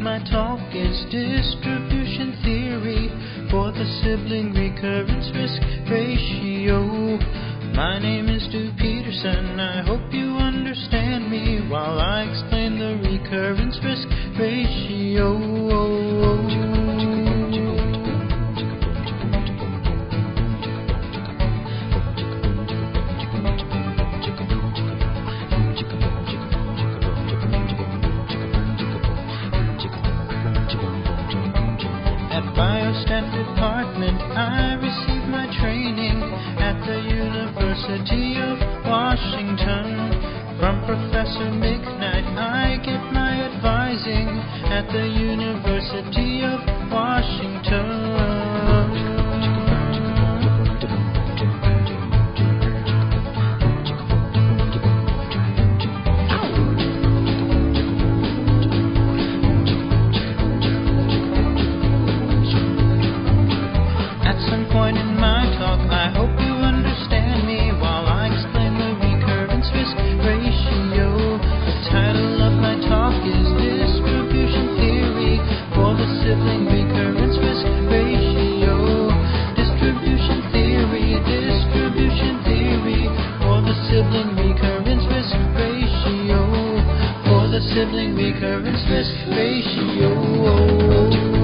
my talk is distribution theory for the sibling recurrence risk ratio. My name is Stu Peterson. I hope you understand me while I explain the recurrence risk ratio. Biostat department, I received my training at the University of Washington. From Professor McKnight, I get my advising at the University of Washington. In my talk, I hope you understand me while I explain the recurrence risk ratio. The title of my talk is Distribution Theory for the Sibling Recurrence Risk Ratio. Distribution theory for the sibling recurrence risk ratio. For the sibling recurrence risk ratio.